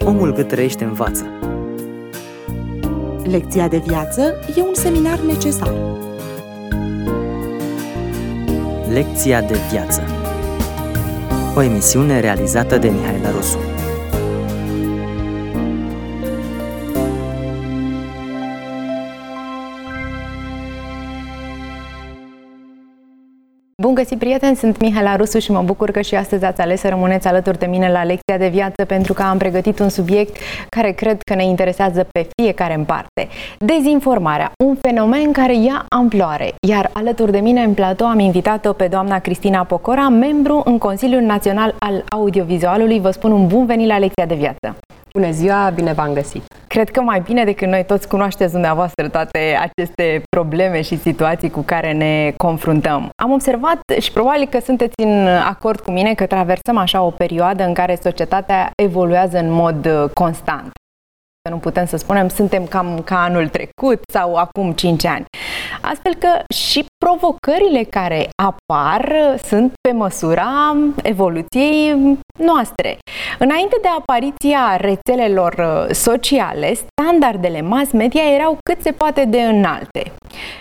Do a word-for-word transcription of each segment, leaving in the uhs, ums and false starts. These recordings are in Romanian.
Omul cât trăiește învață. Lecția de viață e un seminar necesar. Lecția de viață. O emisiune realizată de Mihaela Rusu. Bun găsit, prieteni! Sunt Mihaela Rusu și mă bucur că și astăzi ați ales să rămâneți alături de mine la Lecția de viață, pentru că am pregătit un subiect care cred că ne interesează pe fiecare în parte. Dezinformarea, un fenomen care ia amploare, iar alături de mine în platou am invitat-o pe doamna Cristina Pocora, membru în Consiliul Național al Audiovizualului. Vă spun un bun venit la Lecția de viață! Bună ziua, bine v-am găsit! Cred că mai bine decât noi toți cunoașteți dumneavoastră toate aceste probleme și situații cu care ne confruntăm. Am observat și probabil că sunteți în acord cu mine că traversăm așa o perioadă în care societatea evoluează în mod constant. Nu putem să spunem suntem cam ca anul trecut sau acum cinci ani. Astfel că și provocările care apar sunt pe măsura evoluției noastre. Înainte de apariția rețelelor sociale, standardele mass media erau cât se poate de înalte.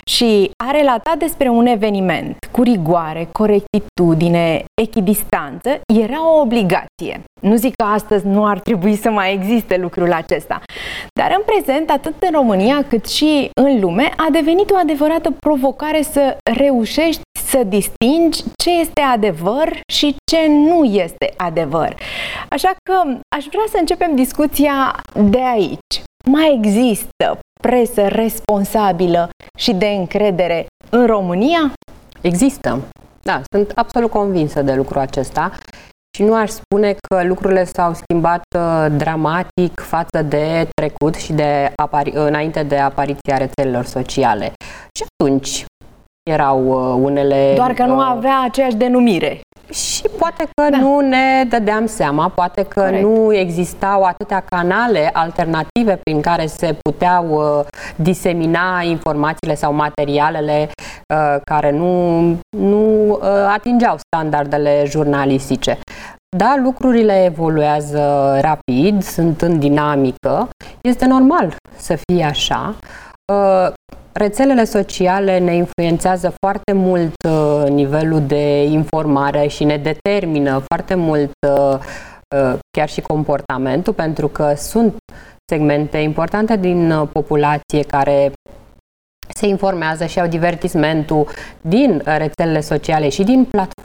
Și a relata despre un eveniment cu rigoare, corectitudine, echidistanță era o obligație. Nu zic că astăzi nu ar trebui să mai existe lucrul acesta, dar în prezent, atât în România cât și în lume, a devenit o adevărată provocare să reușești să distingi ce este adevăr și ce nu este adevăr. Așa că aș vrea să începem discuția de aici. Mai există presă responsabilă și de încredere în România? Există. Da, sunt absolut convinsă de lucrul acesta. Și nu aș spune că lucrurile s-au schimbat uh, dramatic față de trecut și de apari- înainte de apariția rețelelor sociale. Și atunci erau uh, unele... Doar că uh, nu avea aceeași denumire. Și poate că da. nu ne dădeam seama, poate că Corect. Nu existau atâtea canale alternative prin care se puteau uh, disemina informațiile sau materialele uh, care nu, nu uh, atingeau standardele jurnalistice. Da, lucrurile evoluează rapid, sunt în dinamică, este normal să fie așa. Uh, Rețelele sociale ne influențează foarte mult uh, nivelul de informare și ne determină foarte mult uh, uh, chiar și comportamentul, pentru că sunt segmente importante din uh, populație care se informează și au divertismentul din uh, rețelele sociale și din platforme.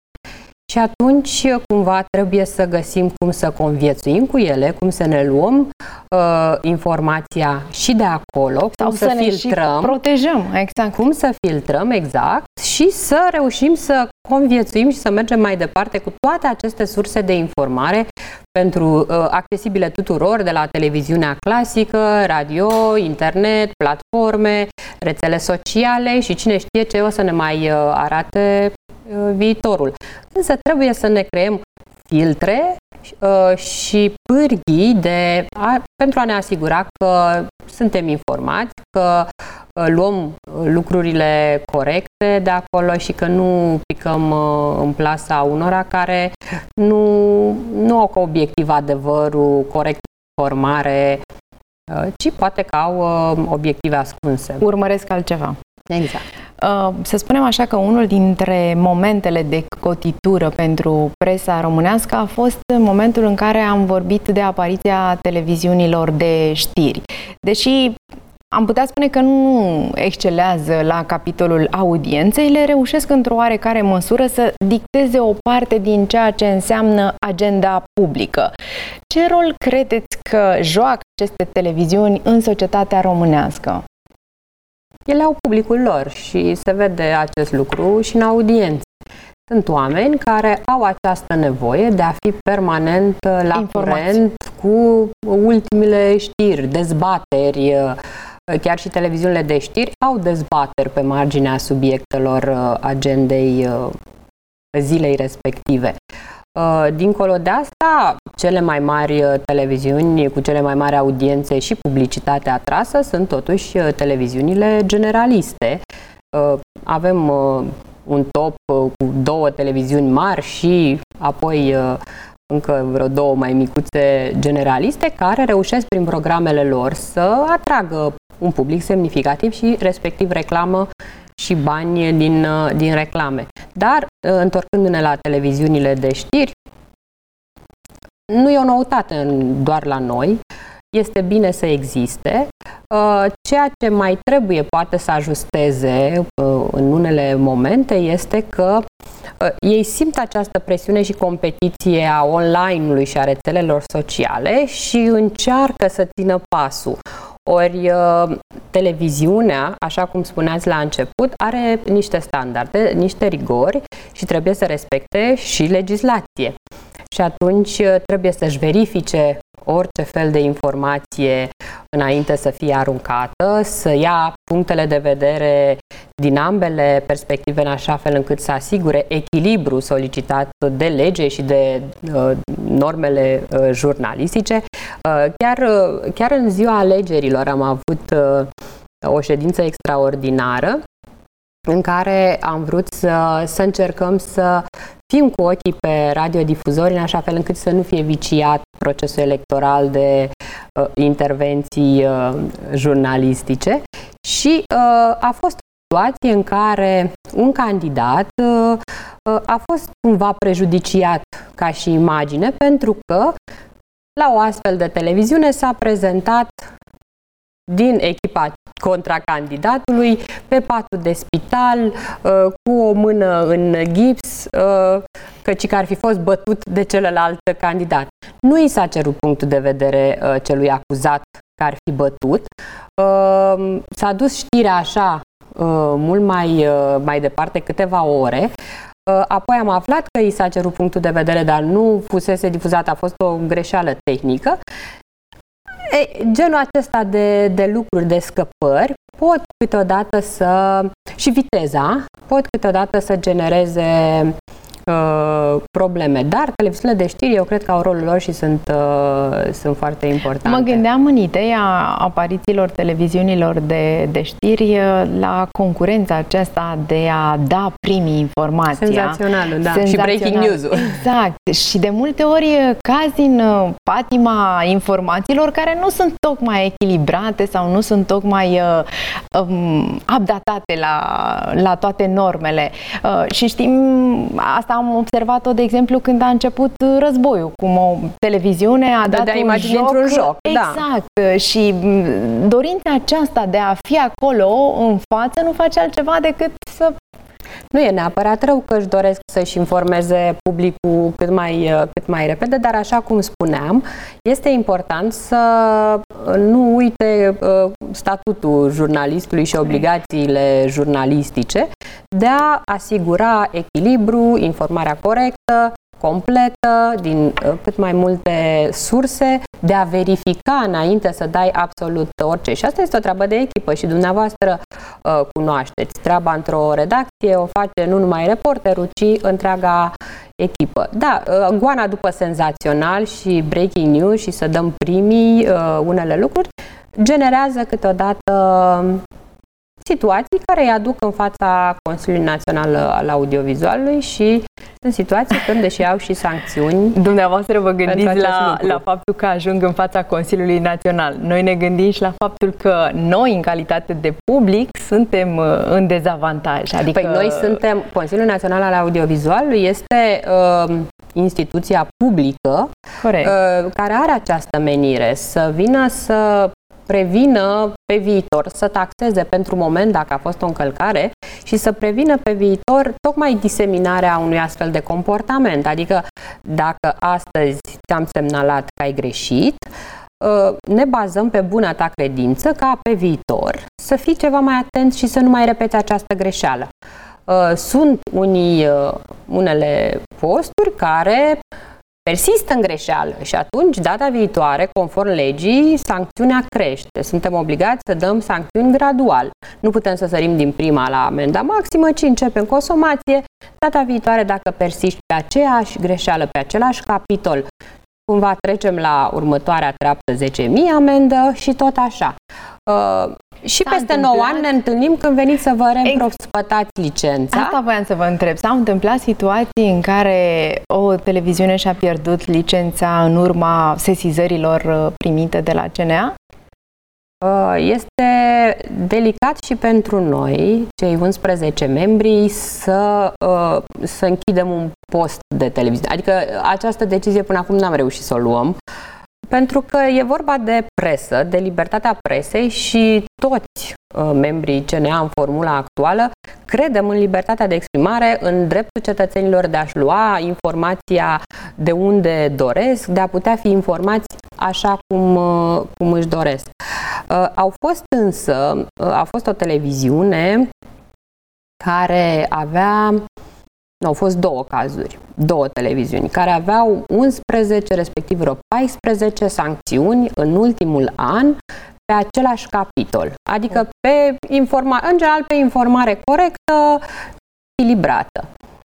Și atunci, cumva, trebuie să găsim cum să conviețuim cu ele, cum să ne luăm uh, informația și de acolo, cum sau să, să ne filtrăm, și protejăm, exact. Cum să filtrăm, exact, și să reușim să conviețuim și să mergem mai departe cu toate aceste surse de informare pentru uh, accesibile tuturor, de la televiziunea clasică, radio, internet, platforme, rețele sociale și cine știe ce o să ne mai uh, arate viitorul. Însă trebuie să ne creăm filtre uh, și pârghii de a, pentru a ne asigura că suntem informați, că uh, luăm lucrurile corecte de acolo și că nu picăm uh, în plasa unora care nu, nu au ca obiectiv adevărul, corect informare, uh, ci poate că au uh, obiective ascunse. Urmăresc altceva. Exact. Să spunem așa că unul dintre momentele de cotitură pentru presa românească a fost momentul în care am vorbit de apariția televiziunilor de știri. Deși am putea spune că nu excelează la capitolul audienței, le reușesc într-o oarecare măsură să dicteze o parte din ceea ce înseamnă agenda publică. Ce rol credeți că joacă aceste televiziuni în societatea românească? Ele au publicul lor și se vede acest lucru și în audiențe. Sunt oameni care au această nevoie de a fi permanent la Informații. curent cu ultimele știri, dezbateri. Chiar și televiziunile de știri au dezbateri pe marginea subiectelor agendei zilei respective. Dincolo de asta, cele mai mari televiziuni cu cele mai mari audiențe și publicitate atrasă sunt totuși televiziunile generaliste. Avem un top cu două televiziuni mari și apoi încă vreo două mai micuțe generaliste care reușesc prin programele lor să atragă un public semnificativ și respectiv reclamă și bani din, din reclame. Dar, întorcându-ne la televiziunile de știri, nu e o noutate doar la noi, este bine să existe. Ceea ce mai trebuie poate să ajusteze în unele momente este că ei simt această presiune și competiție a online-ului și a rețelelor sociale și încearcă să țină pasul. Ori televiziunea, așa cum spuneați la început, are niște standarde, niște rigori și trebuie să respecte și legislație. Și atunci trebuie să-și verifice orice fel de informație înainte să fie aruncată, să ia punctele de vedere din ambele perspective în așa fel încât să asigure echilibru solicitat de lege și de uh, normele uh, jurnalistice. Uh, chiar, uh, chiar în ziua alegerilor am avut uh, o ședință extraordinară în care am vrut să, să încercăm să fim cu ochii pe radiodifuzori în așa fel încât să nu fie viciat procesul electoral de uh, intervenții uh, jurnalistice și uh, a fost o situație în care un candidat uh, uh, a fost cumva prejudiciat ca și imagine pentru că la o astfel de televiziune s-a prezentat din echipa contracandidatului pe patul de spital, cu o mână în gips, căci că ar fi fost bătut de celălalt candidat. Nu i s-a cerut punctul de vedere celui acuzat că ar fi bătut. S-a dus știrea așa mult mai, mai departe, câteva ore. Apoi am aflat că i s-a cerut punctul de vedere, dar nu fusese difuzat, a fost o greșeală tehnică. E, genul acesta de, de lucruri, de scăpări, pot câteodată să, și viteza, pot câteodată să genereze uh, probleme. Dar televiziunile de știri, eu cred că au rolul lor și sunt, uh, sunt foarte importante. Mă gândeam în ideea aparițiilor televiziunilor de, de știri la concurența aceasta de a da primii informația. Senzaționalul, da. Senzațional. Și breaking news-ul. Exact. Și de multe ori cazi în patima informațiilor care nu sunt tocmai echilibrate sau nu sunt tocmai uh, um, updatate la, la toate normele. Uh, și știm, asta am observat-o, de exemplu, când a început războiul, cum o televiziune a dat un joc. într-un joc. Exact. Da. Și dorința aceasta de a fi acolo în față nu face altceva decât să... Nu e neapărat rău că își doresc să-și informeze publicul cât mai, cât mai repede, dar așa cum spuneam, este important să nu uite statutul jurnalistului și obligațiile jurnalistice de a asigura echilibru, informarea corectă, completă, din cât mai multe surse, de a verifica înainte să dai absolut orice. Și asta este o treabă de echipă și dumneavoastră uh, cunoașteți. Treaba într-o redacție o face nu numai reporterul, ci întreaga echipă. Da, uh, goana după senzațional și breaking news și să dăm primii uh, unele lucruri, generează câteodată situații care îi aduc în fața Consiliului Național al Audiovizualului și sunt situații când, deși au și sancțiuni. Dumneavoastră vă gândiți la, la faptul că ajung în fața Consiliului Național. Noi ne gândim și la faptul că noi, în calitate de public, suntem în dezavantaj. Adică... Păi noi suntem, Consiliul Național al Audiovizualului este uh, instituția publică uh, care are această menire să vină să prevină pe viitor, să taxeze pentru moment dacă a fost o încălcare și să prevină pe viitor tocmai diseminarea unui astfel de comportament. Adică dacă astăzi ți-am semnalat că ai greșit, ne bazăm pe buna ta credință ca pe viitor să fii ceva mai atent și să nu mai repeți această greșeală. Sunt unii, unele posturi care persistă în greșeală și atunci, data viitoare, conform legii, sancțiunea crește. Suntem obligați să dăm sancțiuni gradual. Nu putem să sărim din prima la amenda maximă, ci începem cu o somație. Data viitoare, dacă persiști pe aceeași greșeală, pe același capitol cumva trecem la următoarea treaptă zece mii amendă și tot așa. Uh, și S-a peste întâmplat... nouă ani ne întâlnim când veniți să vă reîmprospătați licența. Asta voiam să vă întreb. S-au întâmplat situații în care o televiziune și-a pierdut licența în urma sesizărilor primite de la C N A? Este delicat și pentru noi, cei unsprezece membri, să, să închidem un post de televiziune. Adică această decizie până acum n-am reușit să o luăm, pentru că e vorba de presă, de libertatea presei și toți membrii C N A în formula actuală credem în libertatea de exprimare, în dreptul cetățenilor de a-și lua informația de unde doresc, de a putea fi informați așa cum, cum își doresc. Au fost însă, a fost o televiziune care avea, au fost două cazuri, două televiziuni, care aveau unsprezece, respectiv vreo paisprezece sancțiuni în ultimul an pe același capitol, adică pe informa, în general pe informare corectă, echilibrată.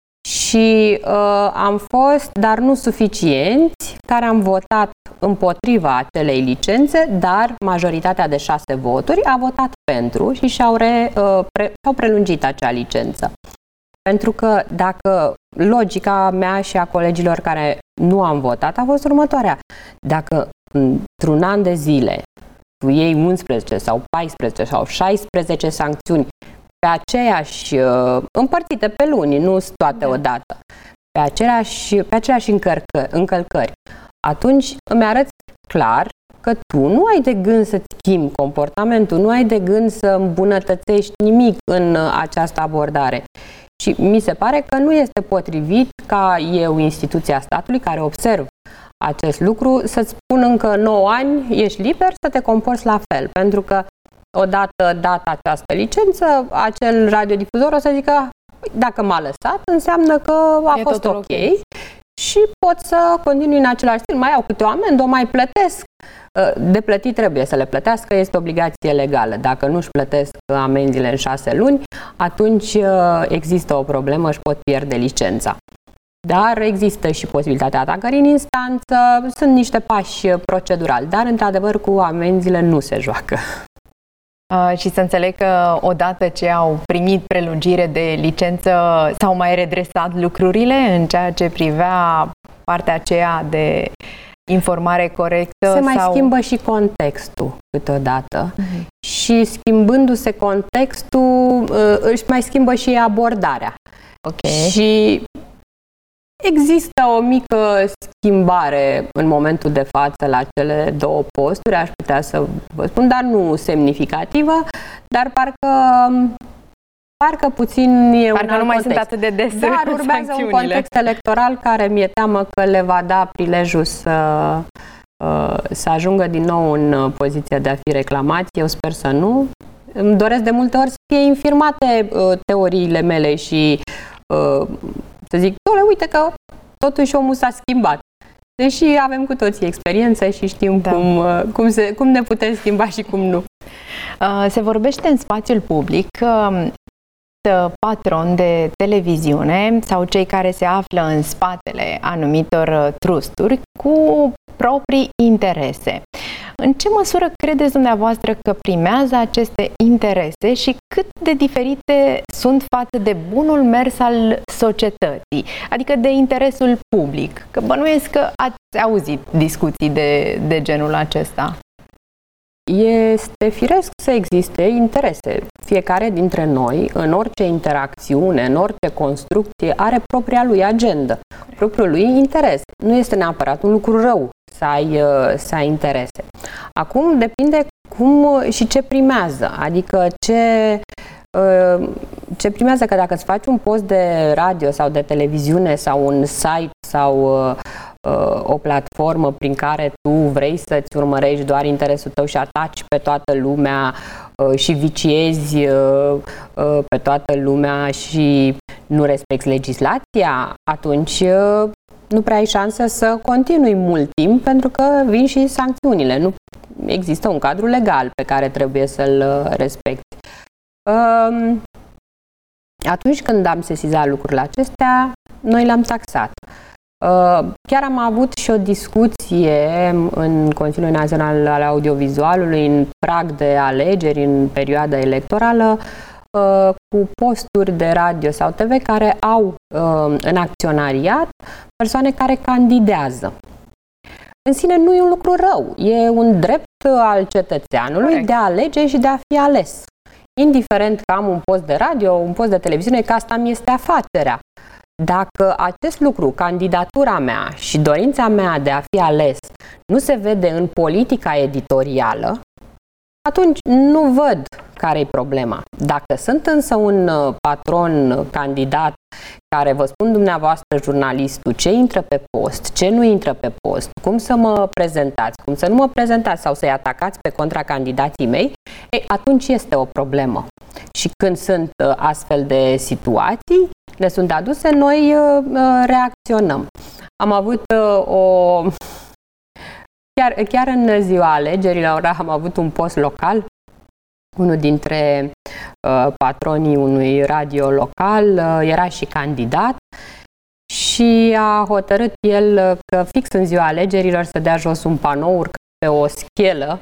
Și uh, am fost, dar nu suficienți, care am votat împotriva acelei licențe, dar majoritatea de șase voturi a votat pentru și și-au, re, uh, pre, și-au prelungit acea licență. Pentru că dacă logica mea și a colegilor care nu am votat a fost următoarea: dacă într-un an de zile tu iei unsprezece sau paisprezece sau șaisprezece sancțiuni pe aceeași, uh, împărțite pe luni, nu toate da. odată, pe aceleași, pe aceleași încărcă, încălcări, atunci îmi arăți clar că tu nu ai de gând să-ți schimbi comportamentul, nu ai de gând să îmbunătățești nimic în uh, această abordare. Și mi se pare că nu este potrivit ca eu, instituția statului, care observ acest lucru, să-ți spun încă nouă ani, ești liber să te comporți la fel, pentru că odată dată această licență, acel radiodifuzor o să zică, dacă m-a lăsat, înseamnă că a e fost ok, okay și pot să continui în același stil. Mai au câte o amendă, o mai plătesc. De plătit trebuie să le plătească, este obligație legală. Dacă nu își plătesc amenziile în șase luni, atunci există o problemă, își pot pierde licența. Dar există și posibilitatea atacării în instanță, sunt niște pași procedurali, dar într-adevăr cu amenziile nu se joacă. Uh, și să înțeleg că odată ce au primit prelungire de licență s-au mai redresat lucrurile în ceea ce privea partea aceea de informare corectă? Se mai sau... schimbă și contextul câteodată. Uh-huh. Și schimbându-se contextul, își mai schimbă și abordarea. Okay. Și există o mică schimbare în momentul de față la cele două posturi, aș putea să vă spun, dar nu semnificativă, dar parcă parcă puțin e parcă un nu mai context. Sunt atât de des. Dar urmează un context electoral care mi-e teamă că le va da prilejul să, să ajungă din nou în poziția de a fi reclamați. Eu sper să nu. Îmi doresc de multe ori să fie infirmate teoriile mele și să zic, doamne, uite că totuși omul s-a schimbat. Deși avem cu toții experiență și știm da. cum, cum, se, cum ne putem schimba și cum nu. Se vorbește în spațiul public că patroni de televiziune sau cei care se află în spatele anumitor trusturi cu proprii interese. În ce măsură credeți dumneavoastră că primează aceste interese și cât de diferite sunt față de bunul mers al societății, adică de interesul public? Că bănuiesc că ați auzit discuții de, de genul acesta. Este firesc să existe interese. Fiecare dintre noi, în orice interacțiune, în orice construcție, are propria lui agendă, propriul lui interes. Nu este neapărat un lucru rău să ai, să ai interese. Acum depinde cum și ce primează, adică ce, ce primează, că dacă îți faci un post de radio sau de televiziune sau un site sau o platformă prin care tu vrei să-ți urmărești doar interesul tău și ataci pe toată lumea și viciezi pe toată lumea și nu respecti legislația, atunci nu prea ai șansă să continui mult timp, pentru că vin și sancțiunile. Nu există un cadru legal pe care trebuie să-l respecti. Atunci când am sesizat lucrurile acestea, noi le-am taxat. Chiar am avut și o discuție în Consiliul Național al Audiovizualului în prag de alegeri, în perioada electorală, cu posturi de radio sau T V care au în acționariat persoane care candidează. În sine nu e un lucru rău, e un drept al cetățeanului Correct. De a alege și de a fi ales. Indiferent că am un post de radio, un post de televiziune, că asta mi este afacerea. Dacă acest lucru, candidatura mea și dorința mea de a fi ales, nu se vede în politica editorială, atunci nu văd care-i problema. Dacă sunt însă un patron candidat care vă spun dumneavoastră, jurnalistul, ce intră pe post, ce nu intră pe post, cum să mă prezentați, cum să nu mă prezentați sau să-i atacați pe contracandidații mei, ei, atunci este o problemă. Și când sunt astfel de situații, ne sunt aduse, noi reacționăm. Am avut o... Chiar, chiar în ziua alegerilor am avut un post local. Unul dintre uh, patronii unui radio local uh, era și candidat și a hotărât el că fix în ziua alegerilor să dea jos un panou urcat pe o schelă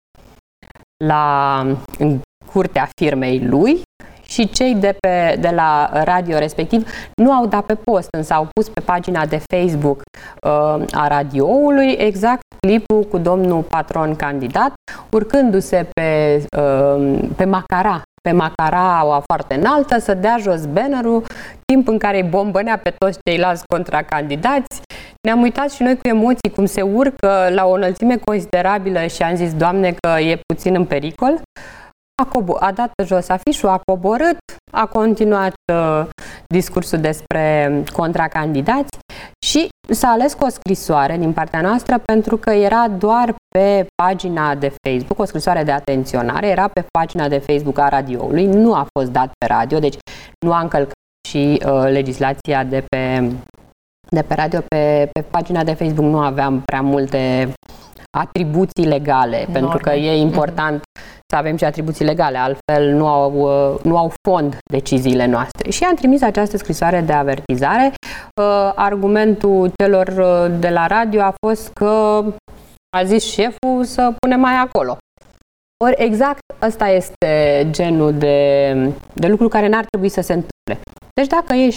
la, în curtea firmei lui și cei de, pe, de la radio respectiv nu au dat pe post, însă au pus pe pagina de Facebook uh, a radioului exact clipul cu domnul patron candidat urcându-se pe, uh, pe macara, pe macaraua foarte înaltă, să dea jos bannerul, timp în care îi bombănea pe toți ceilalți contracandidați. Ne-am uitat și noi cu emoții cum se urcă la o înălțime considerabilă și am zis, Doamne, că e puțin în pericol. A, cobo- a dat jos afișul, a coborât, a continuat uh, discursul despre contracandidați și s-a ales cu o scrisoare din partea noastră pentru că era doar pe pagina de Facebook, o scrisoare de atenționare, era pe pagina de Facebook a radioului, nu a fost dat pe radio, deci nu a încălcat și uh, legislația de pe, de pe radio. Pe, pe pagina de Facebook nu aveam prea multe atribuții legale, Norme. Pentru că e important mm-hmm. să avem și atribuții legale, altfel nu au, nu au fond deciziile noastre. Și am trimis această scrisoare de avertizare. Uh, argumentul celor de la radio a fost că a zis șeful să punem mai acolo. Ori exact ăsta este genul de, de lucru care n-ar trebui să se întâmple. Deci dacă ești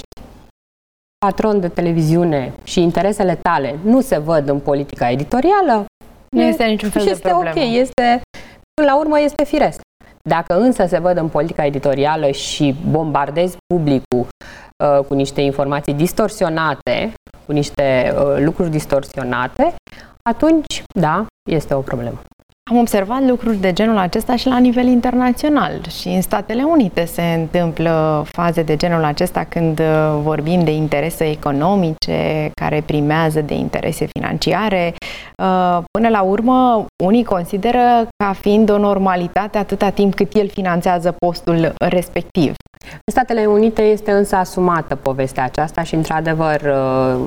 patron de televiziune și interesele tale nu se văd în politica editorială, nu este niciun fel este de problemă. Ok, este, până la urmă este firesc. Dacă însă se văd în politica editorială și bombardezi publicul uh, cu niște informații distorsionate, cu niște uh, lucruri distorsionate, atunci, da, este o problemă. Am observat lucruri de genul acesta și la nivel internațional. Și în Statele Unite se întâmplă faze de genul acesta când vorbim de interese economice care primează de interese financiare. Până la urmă, unii consideră ca fiind o normalitate atâta timp cât el finanțează postul respectiv. În Statele Unite este însă asumată povestea aceasta și, într-adevăr,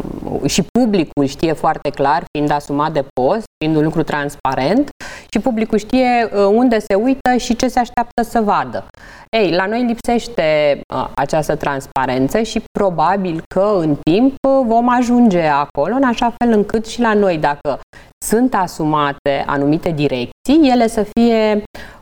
și publicul știe foarte clar, fiind asumat de post, fiind un lucru transparent, și publicul știe unde se uită și ce se așteaptă să vadă. Ei, la noi lipsește această transparență și probabil că în timp vom ajunge acolo, în așa fel încât și la noi, dacă sunt asumate anumite direcții, ele să fie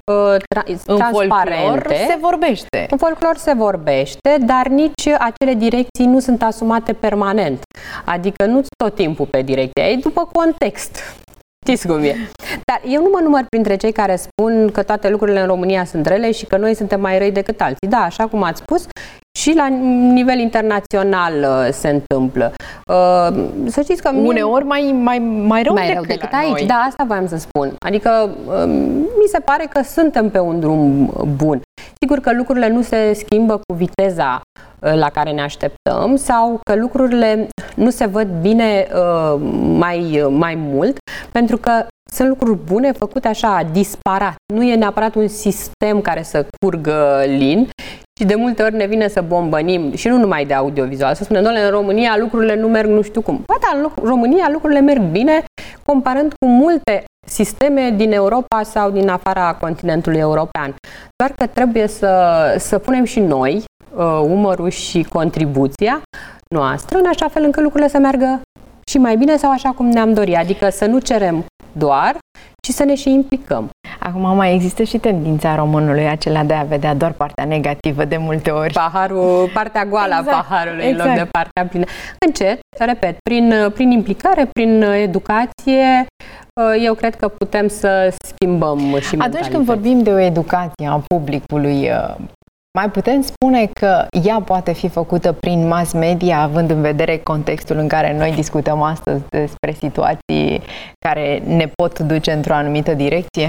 Tra- în transparente. Folclor se vorbește. În folclor se vorbește, dar nici acele direcții nu sunt asumate permanent. Adică nu tot timpul pe direcția ei, după context. Știți cum e. Dar eu nu mă număr printre cei care spun că toate lucrurile în România sunt rele și că noi suntem mai răi decât alții. Da, așa cum ați spus, și la nivel internațional uh, se întâmplă. Uh, să știți că mie... Uneori mai, mai, mai rău mai decât, rău decât la aici. noi. Da, asta voiam să spun. Adică uh, mi se pare că suntem pe un drum bun. Sigur că lucrurile nu se schimbă cu viteza uh, la care ne așteptăm sau că lucrurile nu se văd bine uh, mai, uh, mai mult, pentru că sunt lucruri bune făcute așa, disparat. Nu e neapărat un sistem care să curgă lin și de multe ori ne vine să bombănim și nu numai de audiovizual. Să spunem, doamne, în România lucrurile nu merg nu știu cum. Ba da, în România lucrurile merg bine comparând cu multe sisteme din Europa sau din afara continentului european. Doar că trebuie să, să punem și noi uh, umărul și contribuția noastră în așa fel încât lucrurile să meargă și și mai bine sau așa cum ne-am dorit. Adică să nu cerem doar, ci să ne și implicăm. Acum mai există și tendința românului acela de a vedea doar partea negativă de multe ori. Paharul, partea goală exact, a paharului exact. În loc de partea plină. Încet, repet, prin, prin implicare, prin educație, eu cred că putem să schimbăm și mentalități. Atunci când vorbim de o educație a publicului, mai putem spune că ea poate fi făcută prin mass media, având în vedere contextul în care noi discutăm astăzi despre situații care ne pot duce într-o anumită direcție?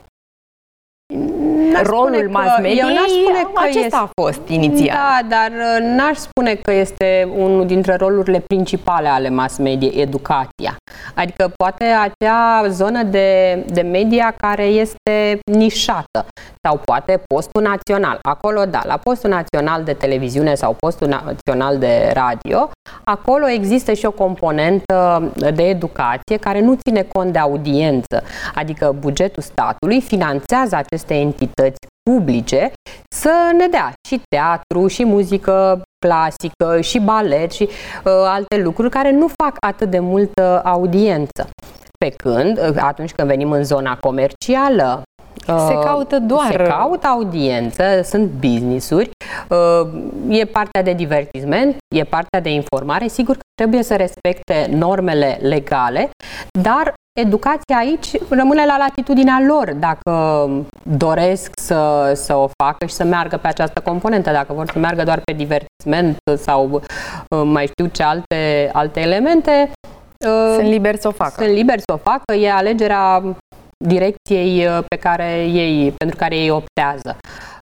Rolul mass media, eu n-aș spune că acesta este, a fost inițial. Da, dar n-aș spune că este unul dintre rolurile principale ale mass media, educația. Adică poate acea zonă de, de media care este nișată sau poate postul național. Acolo, da, la postul național de televiziune sau postul național de radio, acolo există și o componentă de educație care nu ține cont de audiență. Adică bugetul statului finanțează aceste entități publice să ne dea și teatru, și muzică clasică, și balet, și uh, alte lucruri care nu fac atât de multă audiență. Pe când, atunci când venim în zona comercială, se caută doar... Se caută audiență, sunt business-uri, e partea de divertisment, e partea de informare. Sigur că trebuie să respecte normele legale, dar educația aici rămâne la latitudinea lor dacă doresc să, să o facă și să meargă pe această componentă. Dacă vor să meargă doar pe divertisment sau mai știu ce alte, alte elemente, sunt liberi să o facă. Sunt liberi să o facă, e alegerea direcției pe care ei, pentru care ei optează.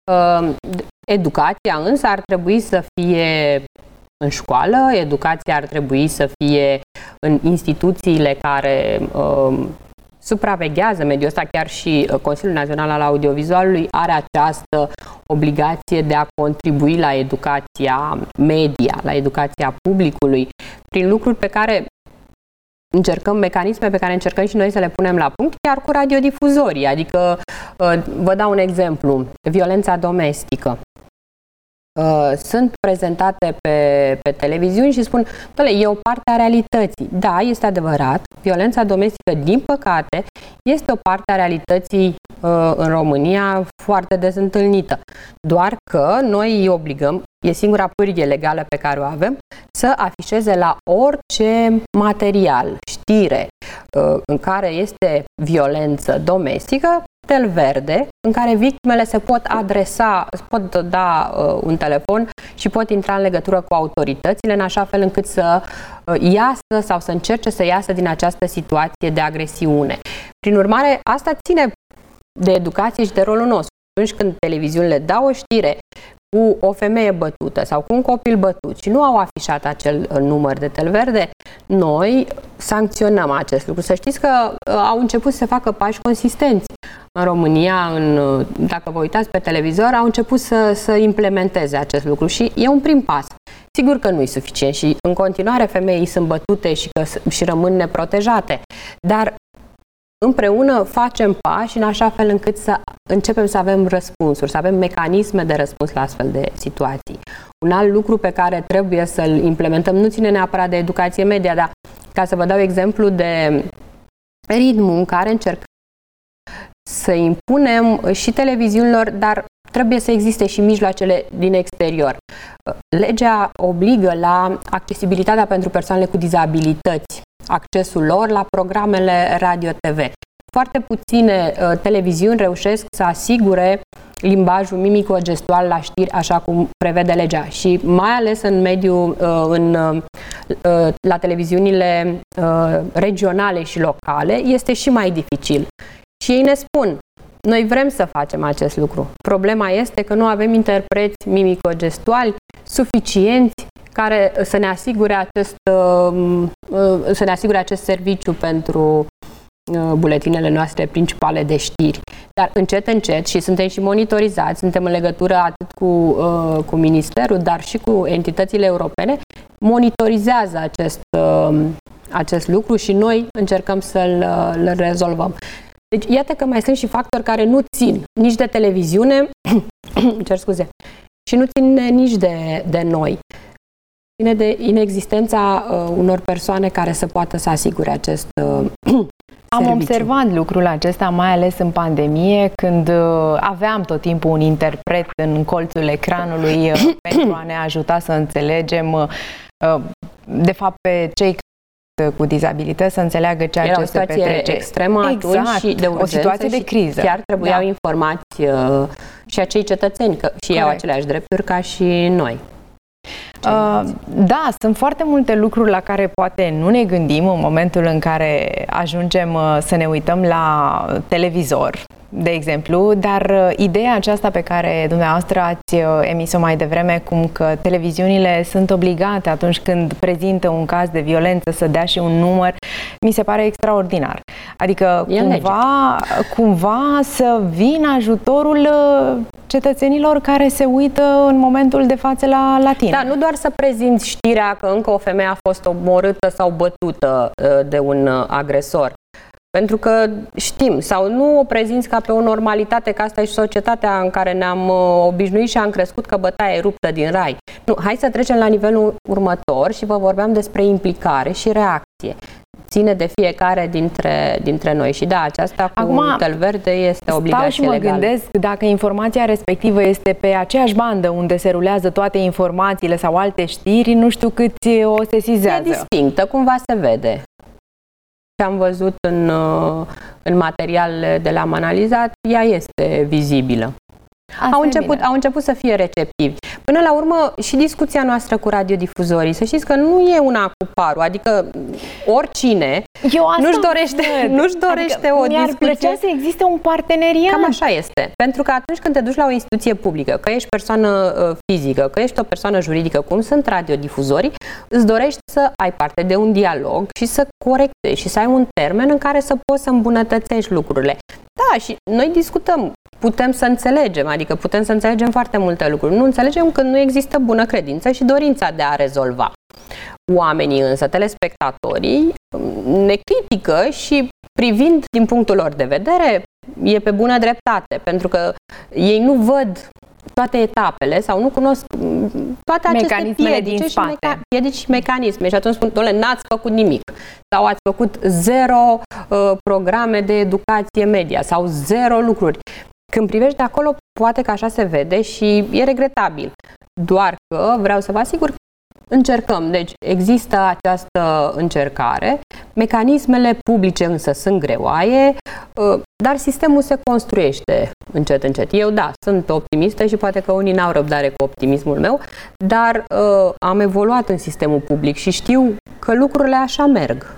Educația însă ar trebui să fie în școală, educația ar trebui să fie în instituțiile care uh, supraveghează mediul ăsta, chiar și Consiliul Național al Audiovizualului are această obligație de a contribui la educația media, la educația publicului, prin lucruri pe care încercăm, mecanisme pe care încercăm și noi să le punem la punct, chiar cu radiodifuzorii. Adică, vă dau un exemplu, violența domestică. Sunt prezentate pe, pe televiziuni și spun, doamne, e o parte a realității. Da, este adevărat, violența domestică, din păcate, este o parte a realității în România foarte des întâlnită. Doar că noi îi obligăm, e singura pârghie legală pe care o avem, să afișeze la orice material, știre, în care este violență domestică, tel verde, în care victimele se pot adresa, pot da uh, un telefon și pot intra în legătură cu autoritățile, în așa fel încât să uh, iasă sau să încerce să iasă din această situație de agresiune. Prin urmare, asta ține de educație și de rolul nostru. Atunci când televiziunile dau o știre cu o femeie bătută sau cu un copil bătut și nu au afișat acel număr de tel verde, noi sancționăm acest lucru. Să știți că au început să se facă pași consistenți în România, în, dacă vă uitați pe televizor, au început să, să implementeze acest lucru și e un prim pas. Sigur că nu e suficient și în continuare femeii sunt bătute și, că, și rămân neprotejate, dar împreună facem pași în așa fel încât să începem să avem răspunsuri, să avem mecanisme de răspuns la astfel de situații. Un alt lucru pe care trebuie să-l implementăm nu ține neapărat de educație media, dar ca să vă dau exemplu de ritmul în care încercăm să impunem și televiziunilor, dar trebuie să existe și mijloacele din exterior. Legea obligă la accesibilitatea pentru persoanele cu dizabilități, accesul lor la programele radio-T V. Foarte puține uh, televiziuni reușesc să asigure limbajul mimico-gestual la știri așa cum prevede legea și mai ales în mediul, uh, în, uh, la televiziunile uh, regionale și locale este și mai dificil. Și ei ne spun, noi vrem să facem acest lucru. Problema este că nu avem interpreți mimico-gestuali suficienți care să ne asigure acest, să ne asigure acest serviciu pentru buletinele noastre principale de știri. Dar încet, încet, și suntem și monitorizați, suntem în legătură atât cu, cu Ministerul, dar și cu entitățile europene, monitorizează acest, acest lucru și noi încercăm să-l rezolvăm. Deci, iată că mai sunt și factori care nu țin nici de televiziune, cer scuze, și nu țin nici de, de noi. ține de inexistența uh, unor persoane care să poată să asigure acest uh, Am serviciu. observat lucrul acesta, mai ales în pandemie, când uh, aveam tot timpul un interpret în colțul ecranului uh, pentru a ne ajuta să înțelegem, uh, de fapt, pe cei cu dizabilități să înțeleagă ceea Era ce se petrece. Era o situație extremă atunci exact, și de urgență, o situație de criză. Chiar trebuiau da. informați uh, și acei cetățeni, că și ei au aceleași drepturi ca și noi. Uh, da, sunt foarte multe lucruri la care poate nu ne gândim în momentul în care ajungem uh, să ne uităm la televizor, de exemplu, dar uh, ideea aceasta pe care dumneavoastră ați uh, emis-o mai devreme, cum că televiziunile sunt obligate atunci când prezintă un caz de violență să dea și un număr, mi se pare extraordinar. Adică cumva, cumva să vină ajutorul uh, cetățenilor care se uită în momentul de față la, la tine. Da, nu doar să prezinți știrea că încă o femeie a fost omorâtă sau bătută uh, de un uh, agresor. Pentru că știm, sau nu o prezinți ca pe o normalitate, că asta e și societatea în care ne-am uh, obișnuit și am crescut, că bătaia e ruptă din rai. Nu, hai să trecem la nivelul următor și vă vorbeam despre implicare și reacție. Ține de fiecare dintre, dintre noi și da, aceasta cu Acum, tel verde este obligație stau și mă legală. gândesc dacă informația respectivă este pe aceeași bandă unde se rulează toate informațiile sau alte știri, nu știu cât o sesizează. E distinctă, cumva se vede. Ce am văzut în, în materialele de le-am analizat, ea este vizibilă. Au început, au început să fie receptivi. Până la urmă, și discuția noastră cu radiodifuzorii, să știți că nu e una cu parul, adică oricine nu-și dorește, nu-și dorește adică o mi-ar discuție. plăcea să existe un parteneriat. Cam așa este. Pentru că atunci când te duci la o instituție publică, că ești persoană uh, fizică, că ești o persoană juridică, cum sunt radiodifuzorii, îți dorești să ai parte de un dialog și să corectezi și să ai un termen în care să poți să îmbunătățești lucrurile. Da, și noi discutăm, putem să înțelegem, adică putem să înțelegem foarte multe lucruri. Nu înțelegem când nu există bună credință și dorința de a rezolva. Oamenii însă, telespectatorii, ne critică și privind din punctul lor de vedere, e pe bună dreptate, pentru că ei nu văd toate etapele sau nu cunosc toate aceste mecanismele din și spate. meca- piedici și mecanisme. Și atunci spun, doamne, n-ați făcut nimic. Sau ați făcut zero uh, programe de educație media sau zero lucruri. Când privești de acolo, poate că așa se vede și e regretabil. Doar că vreau să vă asigur, încercăm. Deci există această încercare, mecanismele publice însă sunt greoaie, dar sistemul se construiește încet, încet. Eu, da, sunt optimistă și poate că unii n-au răbdare cu optimismul meu, dar uh, am evoluat în sistemul public și știu că lucrurile așa merg.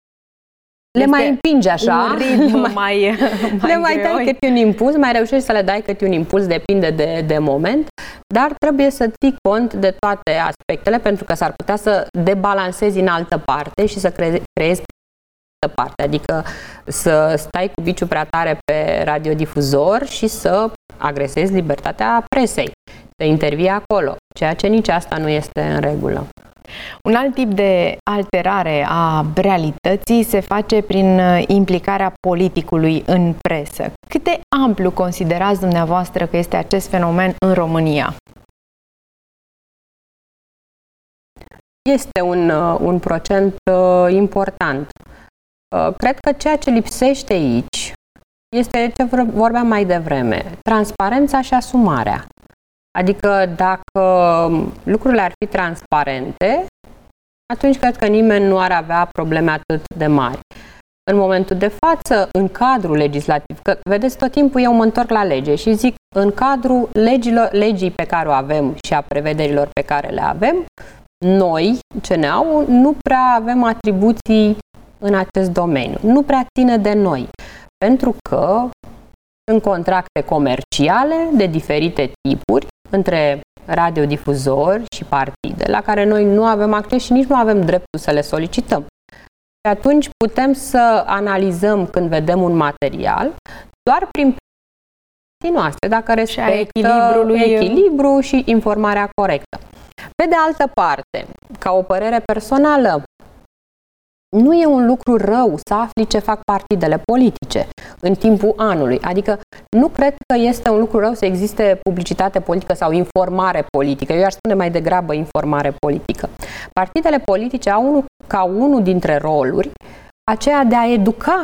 Le Este mai împingi așa, un ritm mai, mai, mai le mai dai câte un impuls, mai reușești să le dai câte un impuls, depinde de, de moment, dar trebuie să ții cont de toate aspectele, pentru că s-ar putea să debalancezi în altă parte și să cre- creezi pe altă parte, adică să stai cu biciul prea tare pe radiodifuzor și să agresezi libertatea presei, să intervii acolo, ceea ce nici asta nu este în regulă. Un alt tip de alterare a realității se face prin implicarea politicului în presă. Cât de amplu considerați dumneavoastră că este acest fenomen în România? Este un, un procent uh, important. Uh, cred că ceea ce lipsește aici este ce vorbeam mai devreme, transparența și asumarea. Adică dacă lucrurile ar fi transparente, atunci cred că nimeni nu ar avea probleme atât de mari. În momentul de față, în cadrul legislativ, că vedeți, tot timpul eu mă întorc la lege și zic, în cadrul legilor, legii pe care o avem și a prevederilor pe care le avem, noi, C N A-ul, nu prea avem atribuții în acest domeniu. Nu prea ține de noi, pentru că sunt contracte comerciale de diferite tipuri între radiodifuzori și partide, la care noi nu avem acces și nici nu avem dreptul să le solicităm. Și atunci putem să analizăm când vedem un material doar prin noastre, dacă respectă echilibru și informarea corectă. Pe de altă parte, ca o părere personală, nu e un lucru rău să afli ce fac partidele politice în timpul anului. Adică nu cred că este un lucru rău să existe publicitate politică sau informare politică. Eu aș spune mai degrabă informare politică. Partidele politice au unul, ca unul dintre roluri aceea de a educa